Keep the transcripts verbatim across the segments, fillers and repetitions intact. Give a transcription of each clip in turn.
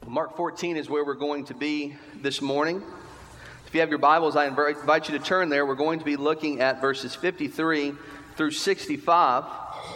Mark fourteen is where we're going to be this morning. If you have your Bibles, I invite you to turn there. We're going to be looking at verses fifty-three through sixty-five.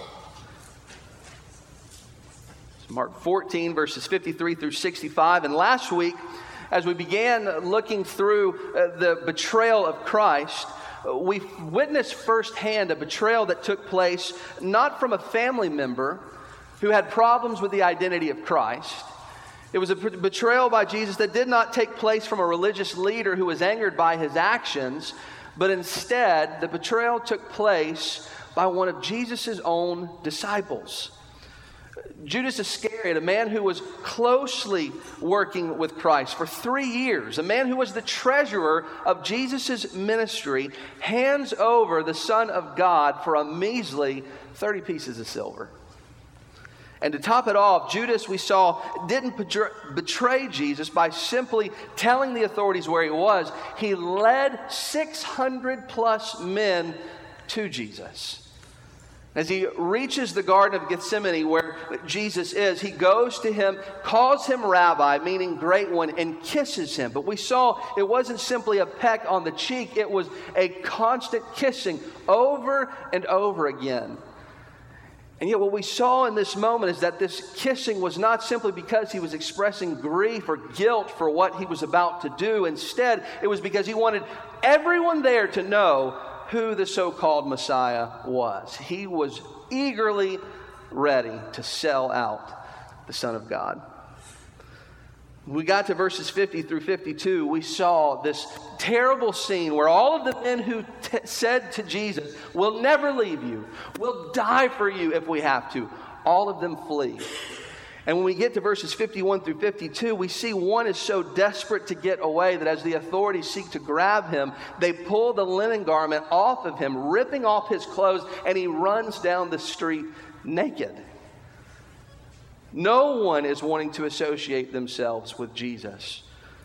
So Mark fourteen, verses fifty-three through sixty-five. And last week, as we began looking through uh, the betrayal of Christ, we witnessed firsthand a betrayal that took place not from a family member who had problems with the identity of Christ. It was a betrayal by Jesus that did not take place from a religious leader who was angered by his actions, but instead the betrayal took place by one of Jesus' own disciples. Judas Iscariot, a man who was closely working with Christ for three years, a man who was the treasurer of Jesus' ministry, hands over the Son of God for a measly thirty pieces of silver. And to top it off, Judas, we saw, didn't betray Jesus by simply telling the authorities where he was. He led six hundred plus men to Jesus. As he reaches the Garden of Gethsemane where Jesus is, he goes to him, calls him Rabbi, meaning great one, and kisses him. But we saw it wasn't simply a peck on the cheek, it was a constant kissing over and over again. And yet what we saw in this moment is that this kissing was not simply because he was expressing grief or guilt for what he was about to do. Instead, it was because he wanted everyone there to know who the so-called Messiah was. He was eagerly ready to sell out the Son of God. When we got to verses fifty through fifty-two, we saw this terrible scene where all of the men who t- said to Jesus, "We'll never leave you. We'll die for you if we have to," all of them flee. And when we get to verses fifty-one through fifty-two, we see one is so desperate to get away that as the authorities seek to grab him, they pull the linen garment off of him, ripping off his clothes, and he runs down the street naked. No one is wanting to associate themselves with Jesus.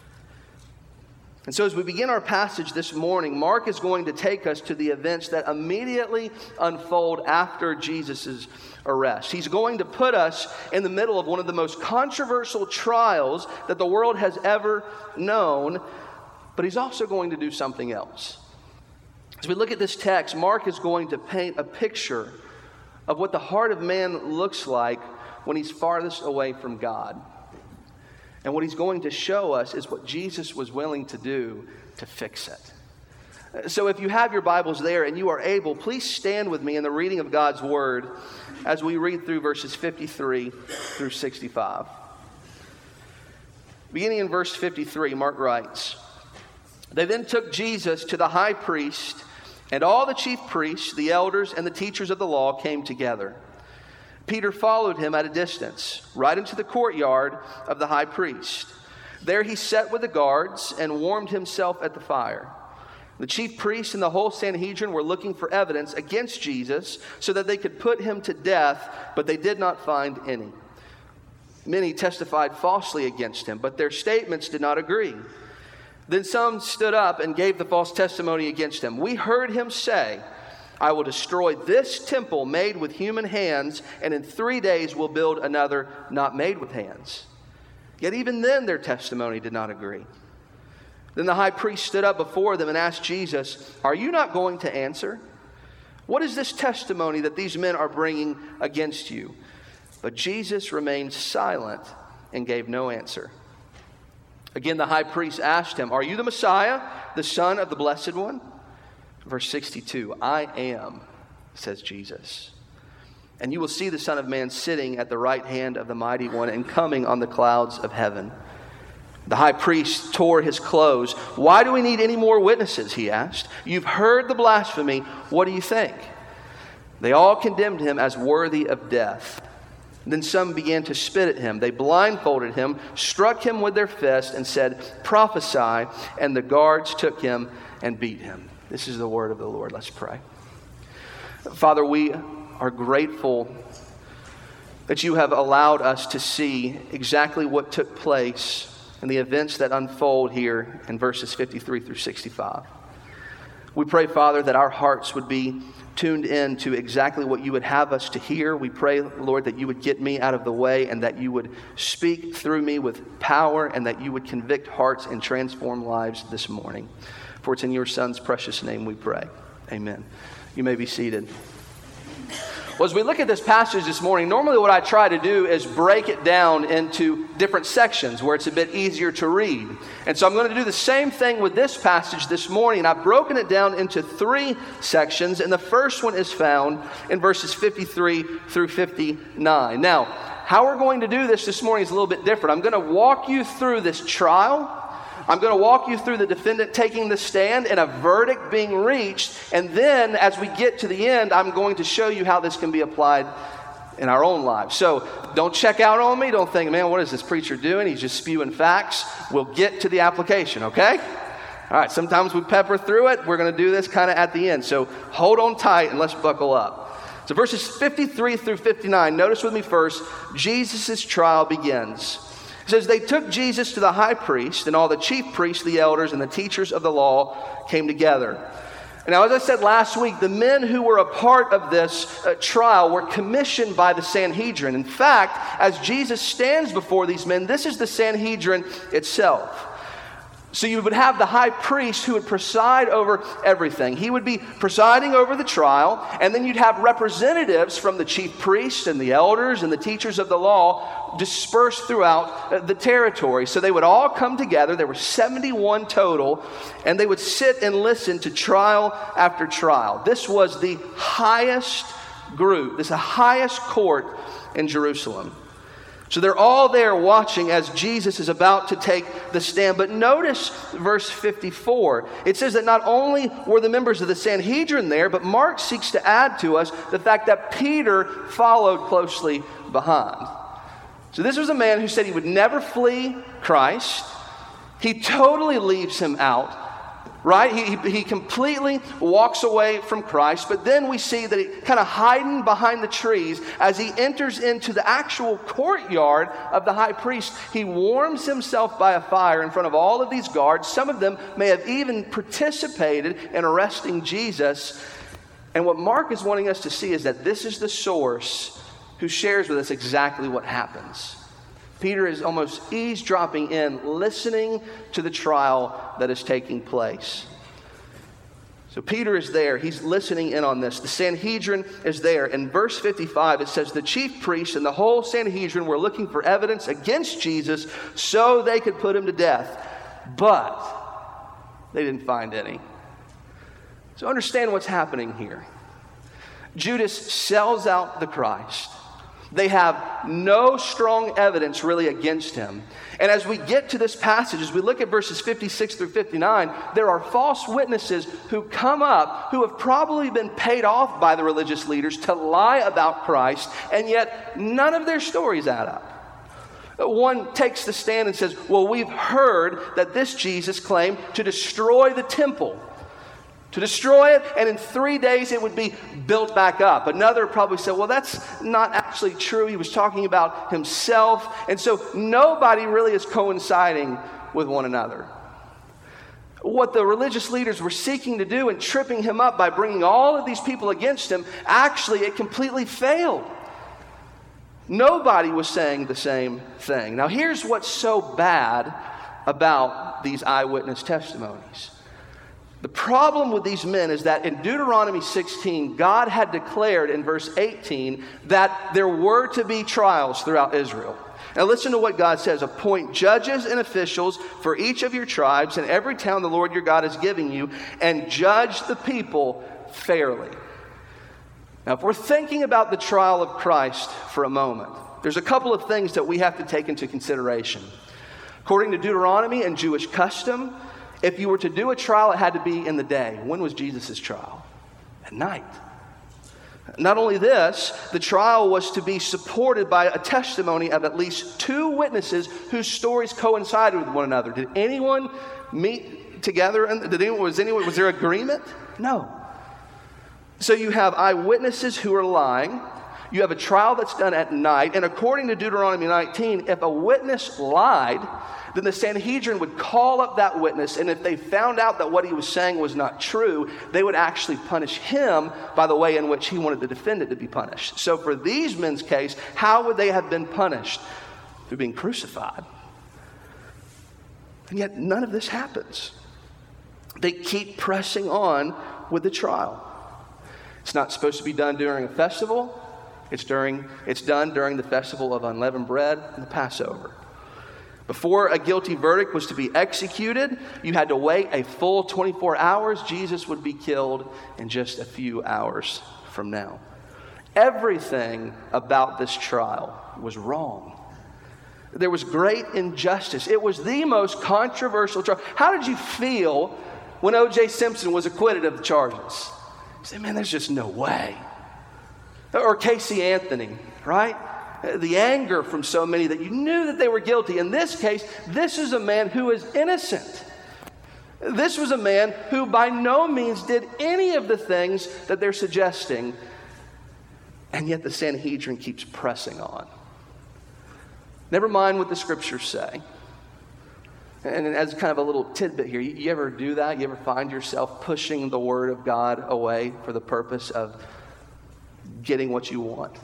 And so as we begin our passage this morning, Mark is going to take us to the events that immediately unfold after Jesus' arrest. He's going to put us in the middle of one of the most controversial trials that the world has ever known, but he's also going to do something else. As we look at this text, Mark is going to paint a picture of what the heart of man looks like when he's farthest away from God. And what he's going to show us is what Jesus was willing to do to fix it. So if you have your Bibles there and you are able, please stand with me in the reading of God's Word as we read through verses fifty-three through sixty-five. Beginning in verse fifty-three, Mark writes, "They then took Jesus to the high priest, and all the chief priests, the elders, and the teachers of the law came together. Peter followed him at a distance, right into the courtyard of the high priest. There he sat with the guards and warmed himself at the fire. The chief priests and the whole Sanhedrin were looking for evidence against Jesus so that they could put him to death, but they did not find any. Many testified falsely against him, but their statements did not agree. Then some stood up and gave the false testimony against him. 'We heard him say, I will destroy this temple made with human hands, and in three days will build another not made with hands.' Yet even then their testimony did not agree. Then the high priest stood up before them and asked Jesus, 'Are you not going to answer? What is this testimony that these men are bringing against you?' But Jesus remained silent and gave no answer. Again the high priest asked him, 'Are you the Messiah, the Son of the Blessed One?' Verse sixty-two, 'I am,' says Jesus. 'And you will see the Son of Man sitting at the right hand of the Mighty One and coming on the clouds of heaven.' The high priest tore his clothes. 'Why do we need any more witnesses?' he asked. 'You've heard the blasphemy. What do you think?' They all condemned him as worthy of death. Then some began to spit at him. They blindfolded him, struck him with their fists, and said, 'Prophesy.' And the guards took him and beat him." This is the word of the Lord. Let's pray. Father, we are grateful that you have allowed us to see exactly what took place and the events that unfold here in verses fifty-three through sixty-five. We pray, Father, that our hearts would be tuned in to exactly what you would have us to hear. We pray, Lord, that you would get me out of the way and that you would speak through me with power and that you would convict hearts and transform lives this morning. For it's in your Son's precious name we pray. Amen. You may be seated. Well, as we look at this passage this morning, normally what I try to do is break it down into different sections where it's a bit easier to read. And so I'm going to do the same thing with this passage this morning. I've broken it down into three sections, and the first one is found in verses fifty-three through fifty-nine. Now, how we're going to do this this morning is a little bit different. I'm going to walk you through this trial. I'm going to walk you through the defendant taking the stand and a verdict being reached. And then as we get to the end, I'm going to show you how this can be applied in our own lives. So don't check out on me. Don't think, man, what is this preacher doing? He's just spewing facts. We'll get to the application, okay? All right, sometimes we pepper through it. We're going to do this kind of at the end. So hold on tight and let's buckle up. So verses fifty-three through fifty-nine, notice with me first, Jesus' trial begins. It says, they took Jesus to the high priest, and all the chief priests, the elders, and the teachers of the law came together. And now, as I said last week, the men who were a part of this uh, trial were commissioned by the Sanhedrin. In fact, as Jesus stands before these men, this is the Sanhedrin itself. So you would have the high priest who would preside over everything. He would be presiding over the trial, and then you'd have representatives from the chief priests and the elders and the teachers of the law dispersed throughout the territory. So they would all come together. There were seventy-one total, and they would sit and listen to trial after trial. This was the highest group, this is the highest court in Jerusalem. So they're all there watching as Jesus is about to take the stand. But notice verse fifty-four. It says that not only were the members of the Sanhedrin there, but Mark seeks to add to us the fact that Peter followed closely behind. So this was a man who said he would never flee Christ. He totally leaves him out. Right? He, he completely walks away from Christ, but then we see that he kind of hiding behind the trees as he enters into the actual courtyard of the high priest. He warms himself by a fire in front of all of these guards. Some of them may have even participated in arresting Jesus. And what Mark is wanting us to see is that this is the source who shares with us exactly what happens. Peter is almost eavesdropping in, listening to the trial that is taking place. So Peter is there. He's listening in on this. The Sanhedrin is there. In verse fifty-five, it says, the chief priests and the whole Sanhedrin were looking for evidence against Jesus so they could put him to death. But they didn't find any. So understand what's happening here. Judas sells out the Christ. They have no strong evidence really against him. And as we get to this passage, as we look at verses fifty-six through fifty-nine, there are false witnesses who come up who have probably been paid off by the religious leaders to lie about Christ, and yet none of their stories add up. One takes the stand and says, well, we've heard that this Jesus claimed to destroy the temple. To destroy it, and in three days it would be built back up. Another probably said, well, that's not actually true. He was talking about himself. And so nobody really is coinciding with one another. What the religious leaders were seeking to do and tripping him up by bringing all of these people against him, actually it completely failed. Nobody was saying the same thing. Now here's what's so bad about these eyewitness testimonies. The problem with these men is that in Deuteronomy sixteen, God had declared in verse eighteen that there were to be trials throughout Israel. Now listen to what God says. Appoint judges and officials for each of your tribes in every town the Lord your God is giving you, and judge the people fairly. Now if we're thinking about the trial of Christ for a moment, there's a couple of things that we have to take into consideration. According to Deuteronomy and Jewish custom, if you were to do a trial, it had to be in the day. When was Jesus' trial? At night. Not only this, the trial was to be supported by a testimony of at least two witnesses whose stories coincided with one another. Did anyone meet together? And did anyone, was anyone, was there agreement? No. So you have eyewitnesses who are lying. You have a trial that's done at night. And according to Deuteronomy nineteen, if a witness lied, then the Sanhedrin would call up that witness, and if they found out that what he was saying was not true, they would actually punish him by the way in which he wanted the defendant to be punished. So for these men's case, how would they have been punished? Through being crucified. And yet none of this happens. They keep pressing on with the trial. It's not supposed to be done during a festival. It's during it's done during the festival of unleavened bread and the Passover. Before a guilty verdict was to be executed, you had to wait a full twenty-four hours. Jesus would be killed in just a few hours from now. Everything about this trial was wrong. There was great injustice. It was the most controversial trial. How did you feel when O J Simpson was acquitted of the charges? You say, man, there's just no way. Or Casey Anthony, right? The anger from so many that you knew that they were guilty. In this case, this is a man who is innocent. This was a man who by no means did any of the things that they're suggesting. And yet the Sanhedrin keeps pressing on. Never mind what the scriptures say. And as kind of a little tidbit here, you, you ever do that? You ever find yourself pushing the word of God away for the purpose of getting what you want?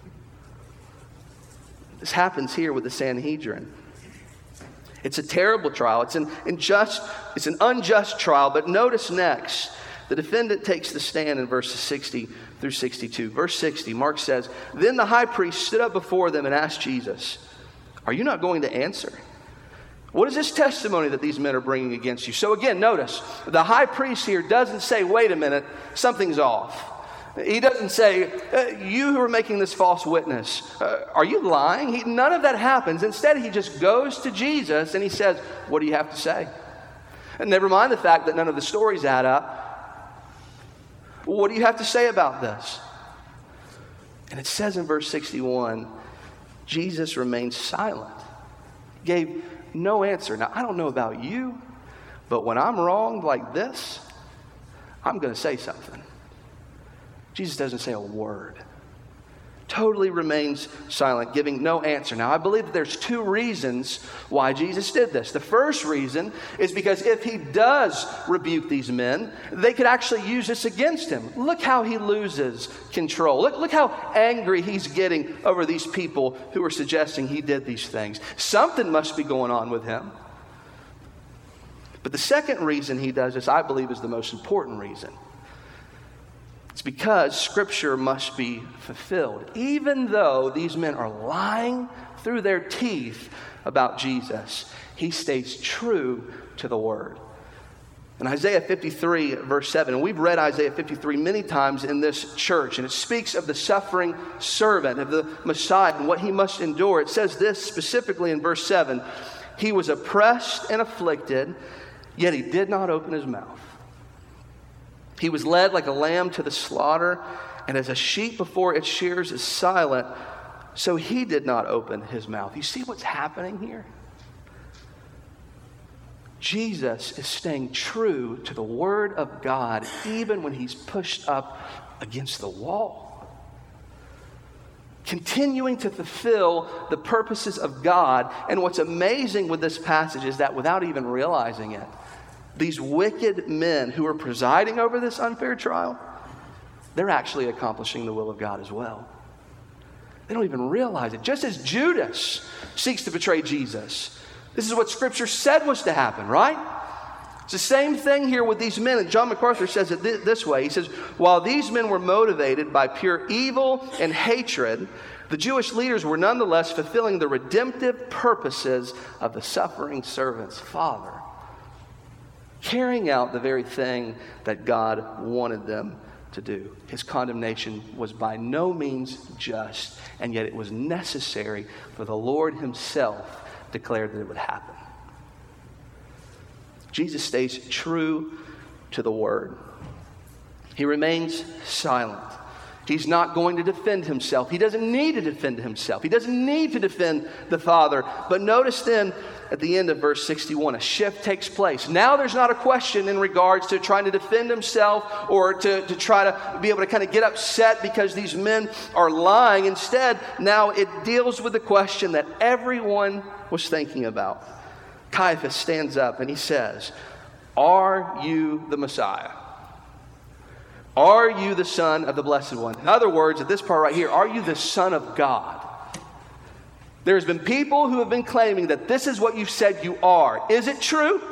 This happens here with the Sanhedrin. It's a terrible trial. It's an unjust, it's an unjust trial. But notice next, the defendant takes the stand in verses sixty through sixty-two. Verse sixty, Mark says, "Then the high priest stood up before them and asked Jesus, 'Are you not going to answer? What is this testimony that these men are bringing against you?'" So again, notice, the high priest here doesn't say, "Wait a minute, something's off." He doesn't say, uh, "You who are making this false witness, uh, are you lying?" He, none of that happens. Instead, he just goes to Jesus and he says, "What do you have to say?" And never mind the fact that none of the stories add up. What do you have to say about this? And it says in verse sixty-one, Jesus remained silent, gave no answer. Now, I don't know about you, but when I'm wronged like this, I'm going to say something. Jesus doesn't say a word. Totally remains silent, giving no answer. Now, I believe that there's two reasons why Jesus did this. The first reason is because if he does rebuke these men, they could actually use this against him. Look how he loses control. Look, look how angry he's getting over these people who are suggesting he did these things. Something must be going on with him. But the second reason he does this, I believe, is the most important reason. It's because Scripture must be fulfilled. Even though these men are lying through their teeth about Jesus, he stays true to the Word. In Isaiah fifty-three, verse seven, and we've read Isaiah fifty-three many times in this church, and it speaks of the suffering servant, of the Messiah, and what he must endure. It says this specifically in verse seven, "He was oppressed and afflicted, yet he did not open his mouth. He was led like a lamb to the slaughter, and as a sheep before its shears is silent, so he did not open his mouth." You see what's happening here? Jesus is staying true to the Word of God even when he's pushed up against the wall. Continuing to fulfill the purposes of God. And what's amazing with this passage is that without even realizing it, these wicked men who are presiding over this unfair trial, they're actually accomplishing the will of God as well. They don't even realize it. Just as Judas seeks to betray Jesus, this is what Scripture said was to happen, right? It's the same thing here with these men. And John MacArthur says it th- this way. He says, while these men were motivated by pure evil and hatred, the Jewish leaders were nonetheless fulfilling the redemptive purposes of the suffering servant's Father, carrying out the very thing that God wanted them to do. His condemnation was by no means just, and yet it was necessary, for the Lord himself declared that it would happen. Jesus stays true to the Word. He remains silent. He's not going to defend himself. He doesn't need to defend himself. He doesn't need to defend the Father. But notice then at the end of verse sixty-one, a shift takes place. Now there's not a question in regards to trying to defend himself or to, to try to be able to kind of get upset because these men are lying. Instead, now it deals with the question that everyone was thinking about. Caiaphas stands up and he says, "Are you the Messiah? Are you the Son of the Blessed One?" In other words, at this part right here, are you the Son of God? There's been people who have been claiming that this is what you said you are. Is it true?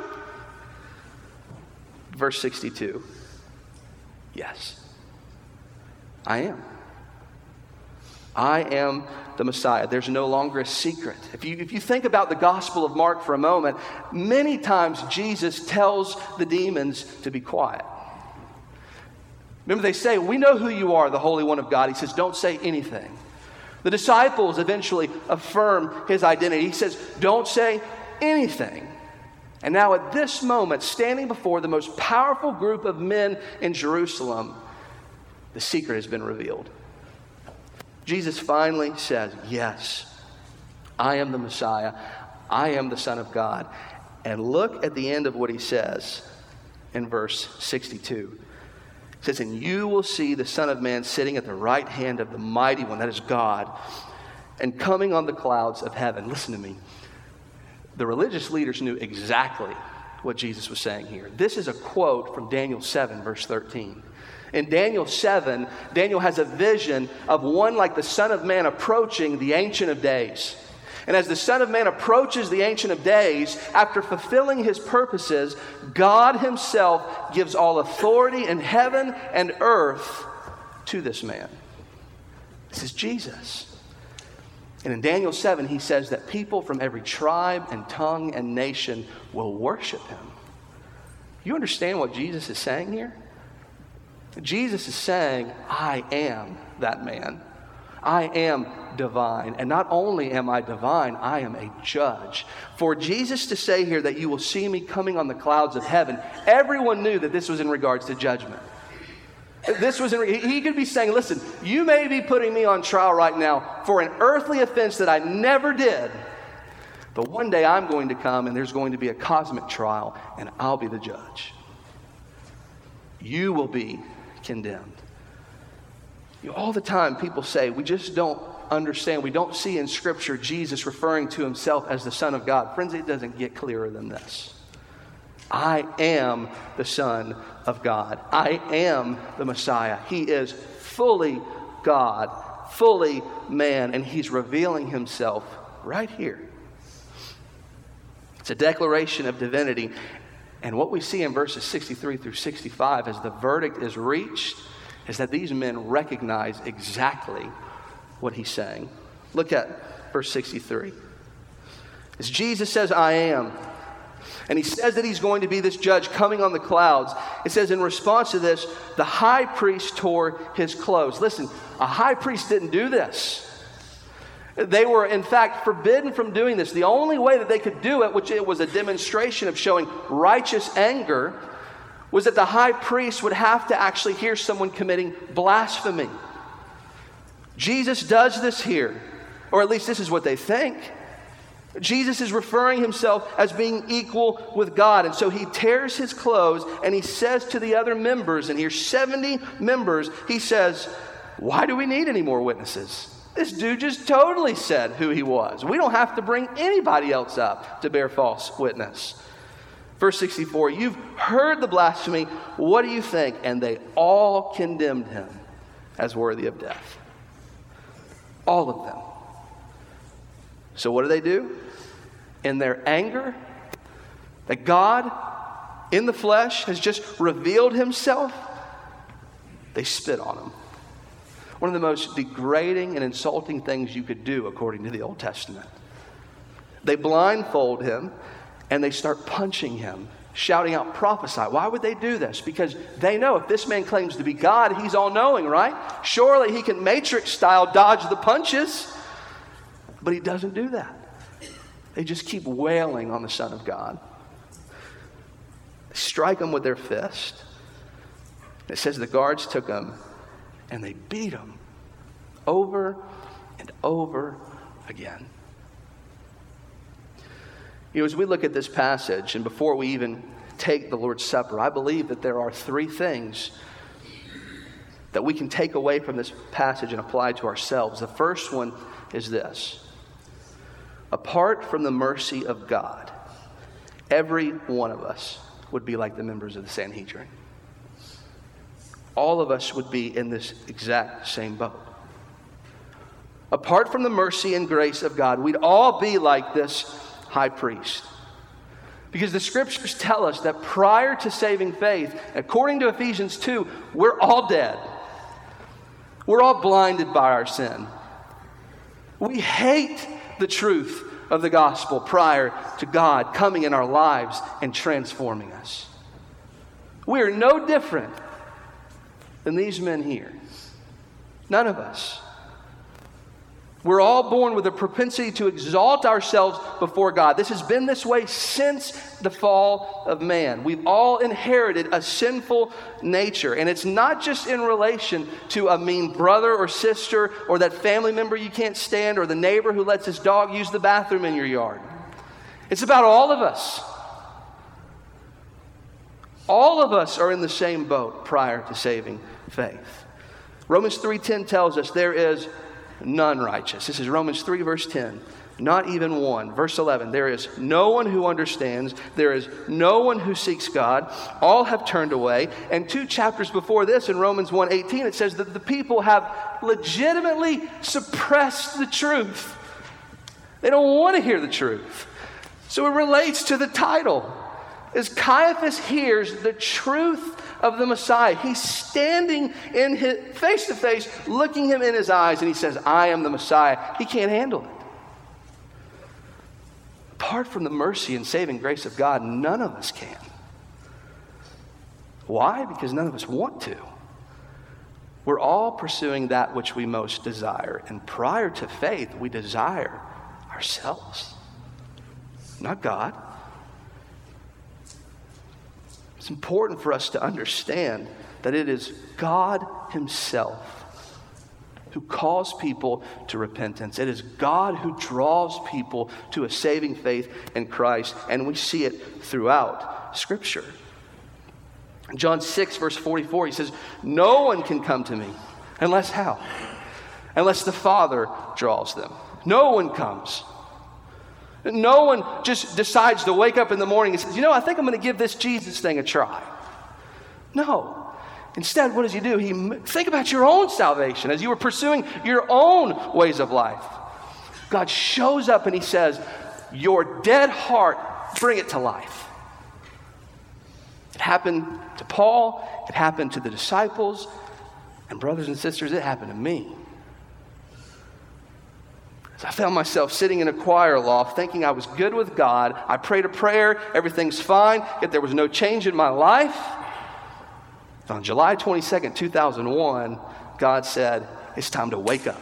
Verse sixty-two. Yes, I am. I am the Messiah. There's no longer a secret. If you, if you think about the Gospel of Mark for a moment, many times Jesus tells the demons to be quiet. Remember, they say, "We know who you are, the Holy One of God." He says, "Don't say anything." The disciples eventually affirm his identity. He says, "Don't say anything." And now at this moment, standing before the most powerful group of men in Jerusalem, the secret has been revealed. Jesus finally says, "Yes, I am the Messiah. I am the Son of God." And look at the end of what he says in verse sixty-two. It says, "And you will see the Son of Man sitting at the right hand of the Mighty One," that is God, "and coming on the clouds of heaven." Listen to me. The religious leaders knew exactly what Jesus was saying here. This is a quote from Daniel seven, verse thirteen. In Daniel seven, Daniel has a vision of one like the Son of Man approaching the Ancient of Days. And as the Son of Man approaches the Ancient of Days, after fulfilling his purposes, God himself gives all authority in heaven and earth to this man. This is Jesus. And in Daniel seven, he says that people from every tribe and tongue and nation will worship him. You understand what Jesus is saying here? Jesus is saying, "I am that man. I am divine. And not only am I divine, I am a judge." For Jesus to say here that you will see me coming on the clouds of heaven, everyone knew that this was in regards to judgment. This was in, he could be saying, "Listen, you may be putting me on trial right now for an earthly offense that I never did. But one day I'm going to come and there's going to be a cosmic trial and I'll be the judge. You will be condemned." You know, all the time people say, we just don't understand. We don't see in Scripture Jesus referring to himself as the Son of God. Friends, it doesn't get clearer than this. I am the Son of God. I am the Messiah. He is fully God, fully man, and he's revealing himself right here. It's a declaration of divinity. And what we see in verses sixty-three through sixty-five as the verdict is reached is that these men recognize exactly what he's saying. Look at verse sixty-three. As Jesus says, "I am," and he says that he's going to be this judge coming on the clouds, it says in response to this, the high priest tore his clothes. Listen, a high priest didn't do this. They were, in fact, forbidden from doing this. The only way that they could do it, which it was a demonstration of showing righteous anger, was that the high priest would have to actually hear someone committing blasphemy. Jesus does this here, or at least this is what they think. Jesus is referring himself as being equal with God. And so he tears his clothes and he says to the other members, and here's seventy members, he says, "Why do we need any more witnesses? This dude just totally said who he was. We don't have to bring anybody else up to bear false witness." Verse sixty-four, "You've heard the blasphemy. What do you think?" And they all condemned him as worthy of death. All of them. So what do they do? In their anger that God in the flesh has just revealed himself, they spit on him. One of the most degrading and insulting things you could do according to the Old Testament. They blindfold him and they start punching him, shouting out, "Prophesy." Why would they do this? Because they know if this man claims to be God, he's all-knowing, right? Surely he can Matrix-style dodge the punches. But he doesn't do that. They just keep wailing on the Son of God. They strike him with their fist. It says the guards took him and they beat him over and over again. You know, as we look at this passage, and before we even take the Lord's Supper, I believe that there are three things that we can take away from this passage and apply to ourselves. The first one is this: apart from the mercy of God, every one of us would be like the members of the Sanhedrin. All of us would be in this exact same boat. Apart from the mercy and grace of God, we'd all be like this high priest. Because the scriptures tell us that prior to saving faith, according to Ephesians two, we're all dead. We're all blinded by our sin. We hate the truth of the gospel prior to God coming in our lives and transforming us. We are no different than these men here. None of us. We're all born with a propensity to exalt ourselves before God. This has been this way since the fall of man. We've all inherited a sinful nature. And it's not just in relation to a mean brother or sister or that family member you can't stand or the neighbor who lets his dog use the bathroom in your yard. It's about all of us. All of us are in the same boat prior to saving faith. Romans three ten tells us there is none righteous. This is Romans three, verse ten. Not even one. Verse eleven, there is no one who understands. There is no one who seeks God. All have turned away. And two chapters before this, in Romans one eighteen, it says that the people have legitimately suppressed the truth. They don't want to hear the truth. So it relates to the title. As Caiaphas hears the truth of the Messiah, he's standing in his face to face, looking him in his eyes, and he says, I am the Messiah. He can't handle it. Apart from the mercy and saving grace of God, none of us can. Why? Because none of us want to. We're all pursuing that which we most desire. And prior to faith, we desire ourselves, not God. It's important for us to understand that it is God himself who calls people to repentance. It is God who draws people to a saving faith in Christ, and we see it throughout Scripture. In John six, verse forty-four, he says, no one can come to me unless how? Unless the Father draws them. No one comes. No one just decides to wake up in the morning and says, you know, I think I'm going to give this Jesus thing a try. No. Instead, what does he do? He think about your own salvation as you were pursuing your own ways of life. God shows up and he says, your dead heart, bring it to life. It happened to Paul. It happened to the disciples. And brothers and sisters, it happened to me. I found myself sitting in a choir loft thinking I was good with God. I prayed a prayer, everything's fine, yet there was no change in my life. On July twenty-second, two thousand one, God said, it's time to wake up.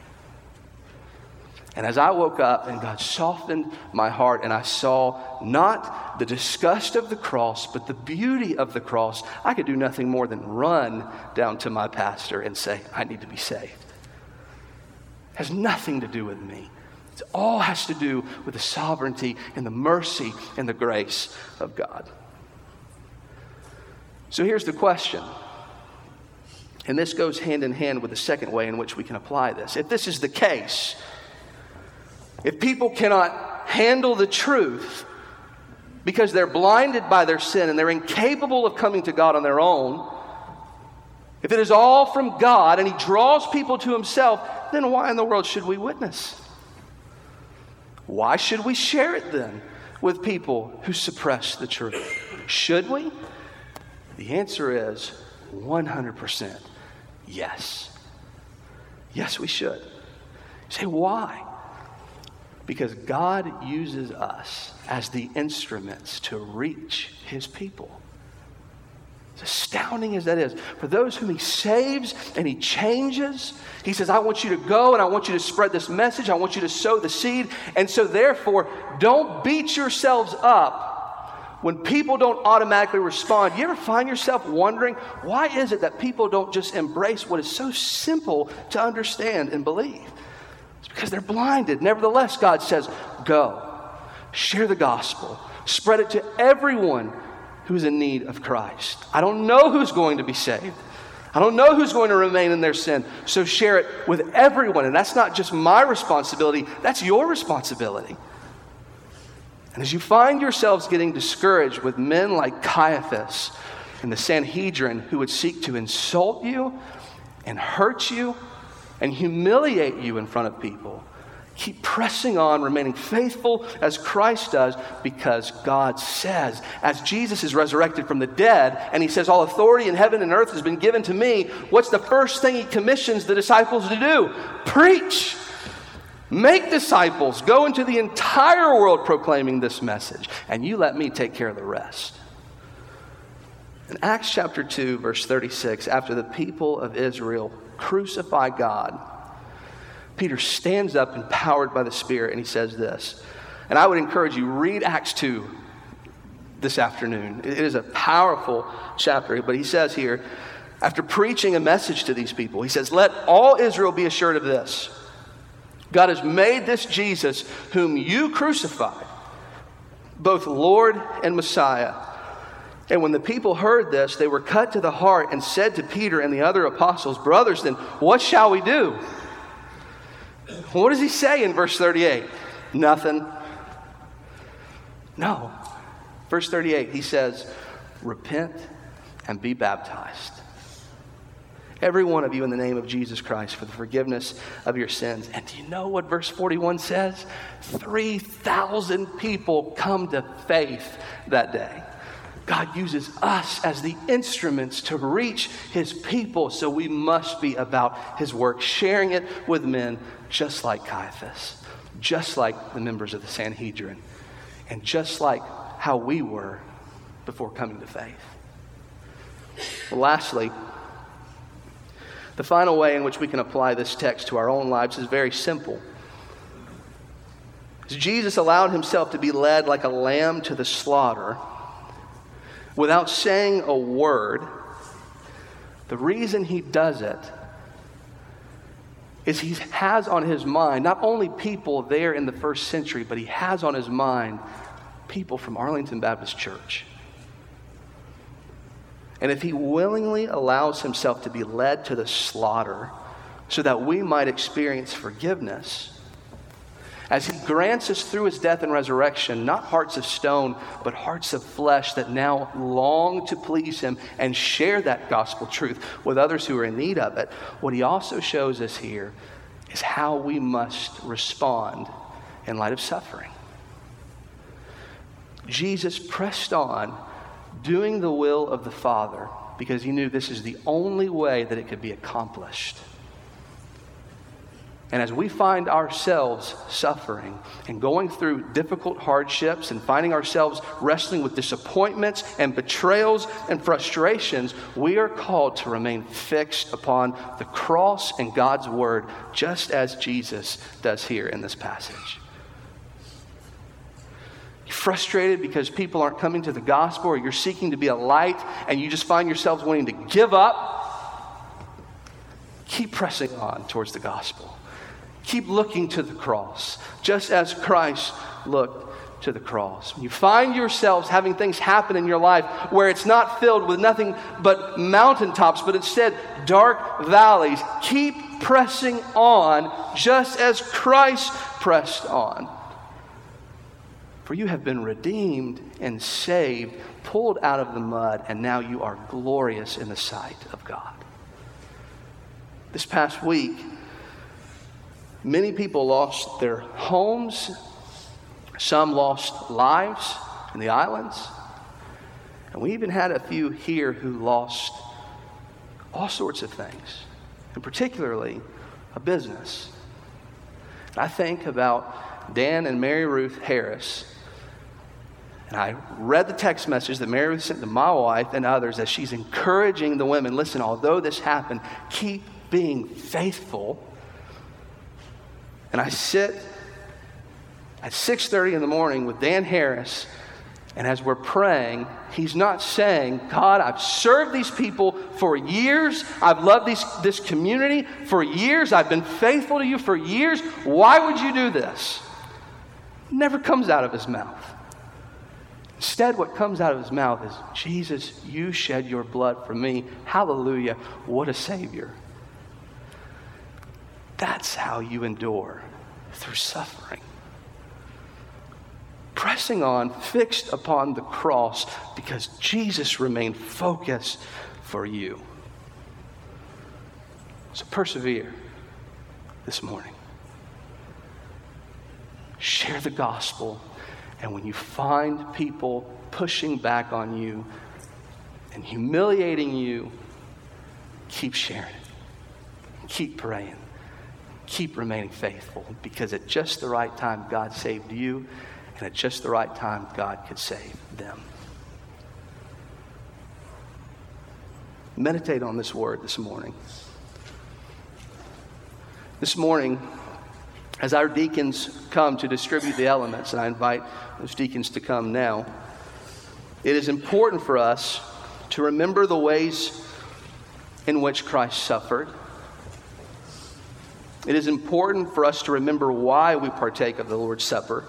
And as I woke up and God softened my heart and I saw not the disgust of the cross, but the beauty of the cross, I could do nothing more than run down to my pastor and say, I need to be saved. It has nothing to do with me. It all has to do with the sovereignty and the mercy and the grace of God. So here's the question. And this goes hand in hand with the second way in which we can apply this. If this is the case, if people cannot handle the truth because they're blinded by their sin and they're incapable of coming to God on their own, if it is all from God and he draws people to himself, then why in the world should we witness? Why should we share it then with people who suppress the truth? Should we? The answer is one hundred percent yes. Yes, we should. You say, why? Because God uses us as the instruments to reach his people. As astounding as that is, for those whom he saves and he changes, he says, I want you to go and I want you to spread this message. I want you to sow the seed. And so therefore, don't beat yourselves up when people don't automatically respond, you ever find yourself wondering, why is it that people don't just embrace what is so simple to understand and believe? It's because they're blinded. Nevertheless, God says, go, share the gospel, spread it to everyone who's in need of Christ. I don't know who's going to be saved. I don't know who's going to remain in their sin. So share it with everyone. And that's not just my responsibility, that's your responsibility. And as you find yourselves getting discouraged with men like Caiaphas and the Sanhedrin who would seek to insult you and hurt you and humiliate you in front of people, keep pressing on, remaining faithful as Christ does, because God says, as Jesus is resurrected from the dead, and he says, all authority in heaven and earth has been given to me, what's the first thing he commissions the disciples to do? Preach. Make disciples. Go into the entire world proclaiming this message, and you let me take care of the rest. In Acts chapter two, verse thirty-six, after the people of Israel crucify God, Peter stands up empowered by the Spirit, and he says this. And I would encourage you, read Acts two this afternoon. It is a powerful chapter, but he says here, after preaching a message to these people, he says, let all Israel be assured of this. God has made this Jesus, whom you crucified, both Lord and Messiah. And when the people heard this, they were cut to the heart and said to Peter and the other apostles, brothers, then what shall we do? What does he say in verse thirty-eight? Nothing. No. Verse thirty-eight, he says, repent and be baptized, every one of you, in the name of Jesus Christ, for the forgiveness of your sins. And do you know what verse forty-one says? three thousand people come to faith that day. God uses us as the instruments to reach his people, so we must be about his work, sharing it with men just like Caiaphas, just like the members of the Sanhedrin, and just like how we were before coming to faith. Well, lastly, the final way in which we can apply this text to our own lives is very simple. As Jesus allowed himself to be led like a lamb to the slaughter without saying a word, the reason he does it is he has on his mind not only people there in the first century, but he has on his mind people from Arlington Baptist Church. And if he willingly allows himself to be led to the slaughter so that we might experience forgiveness, as he grants us through his death and resurrection, not hearts of stone, but hearts of flesh that now long to please him and share that gospel truth with others who are in need of it, what he also shows us here is how we must respond in light of suffering. Jesus pressed on, doing the will of the Father, because he knew this is the only way that it could be accomplished. And as we find ourselves suffering and going through difficult hardships and finding ourselves wrestling with disappointments and betrayals and frustrations, we are called to remain fixed upon the cross and God's word, just as Jesus does here in this passage. You're frustrated because people aren't coming to the gospel, or you're seeking to be a light and you just find yourselves wanting to give up. Keep pressing on towards the gospel. Keep looking to the cross, just as Christ looked to the cross. When you find yourselves having things happen in your life where it's not filled with nothing but mountaintops, but instead dark valleys, keep pressing on, just as Christ pressed on. For you have been redeemed and saved, pulled out of the mud, and now you are glorious in the sight of God. This past week, many people lost their homes. Some lost lives in the islands. And we even had a few here who lost all sorts of things, and particularly a business. And I think about Dan and Mary Ruth Harris. And I read the text message that Mary Ruth sent to my wife and others as she's encouraging the women, listen, although this happened, keep being faithful. And I sit at six thirty in the morning with Dan Harris, And as we're praying, he's not saying, God, I've served these people for years. I've loved these, this community for years. I've been faithful to you for years. Why would you do this? It never comes out of his mouth. Instead, what comes out of his mouth is, Jesus, you shed your blood for me. Hallelujah. What a Savior. That's how you endure through suffering. Pressing on, fixed upon the cross, because Jesus remained focused for you. So persevere this morning. Share the gospel, and when you find people pushing back on you and humiliating you, keep sharing it. Keep praying. Keep remaining faithful, because at just the right time, God saved you. And at just the right time, God could save them. Meditate on this word this morning. This morning, as our deacons come to distribute the elements, and I invite those deacons to come now, it is important for us to remember the ways in which Christ suffered. It is important for us to remember why we partake of the Lord's Supper.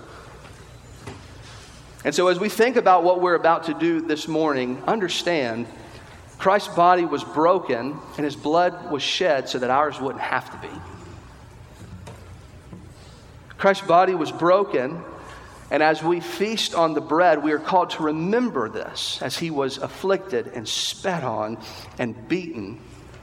And so as we think about what we're about to do this morning, understand Christ's body was broken and his blood was shed so that ours wouldn't have to be. Christ's body was broken, and as we feast on the bread, we are called to remember this as he was afflicted and spat on and beaten.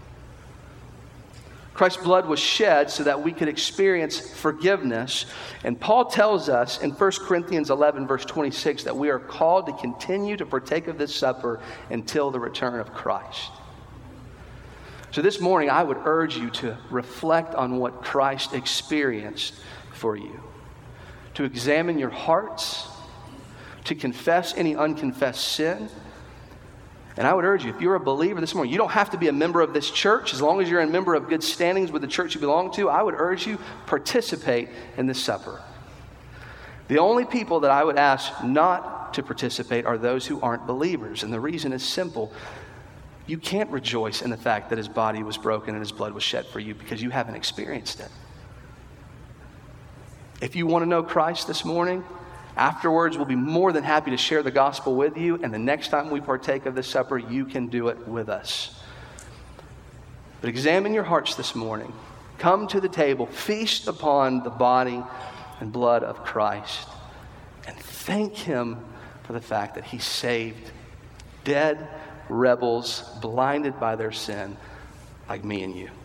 Christ's blood was shed so that we could experience forgiveness. And Paul tells us in First Corinthians eleven, verse twenty-six, that we are called to continue to partake of this supper until the return of Christ. So this morning, I would urge you to reflect on what Christ experienced for you, to examine your hearts, to confess any unconfessed sin. And I would urge you, if you're a believer this morning, you don't have to be a member of this church. As long as you're a member of good standings with the church you belong to, I would urge you, participate in this supper. The only people that I would ask not to participate are those who aren't believers. And the reason is simple. You can't rejoice in the fact that his body was broken and his blood was shed for you because you haven't experienced it. If you want to know Christ this morning, afterwards, we'll be more than happy to share the gospel with you. And the next time we partake of this supper, you can do it with us. But examine your hearts this morning. Come to the table, feast upon the body and blood of Christ, and thank him for the fact that he saved dead rebels blinded by their sin like me and you.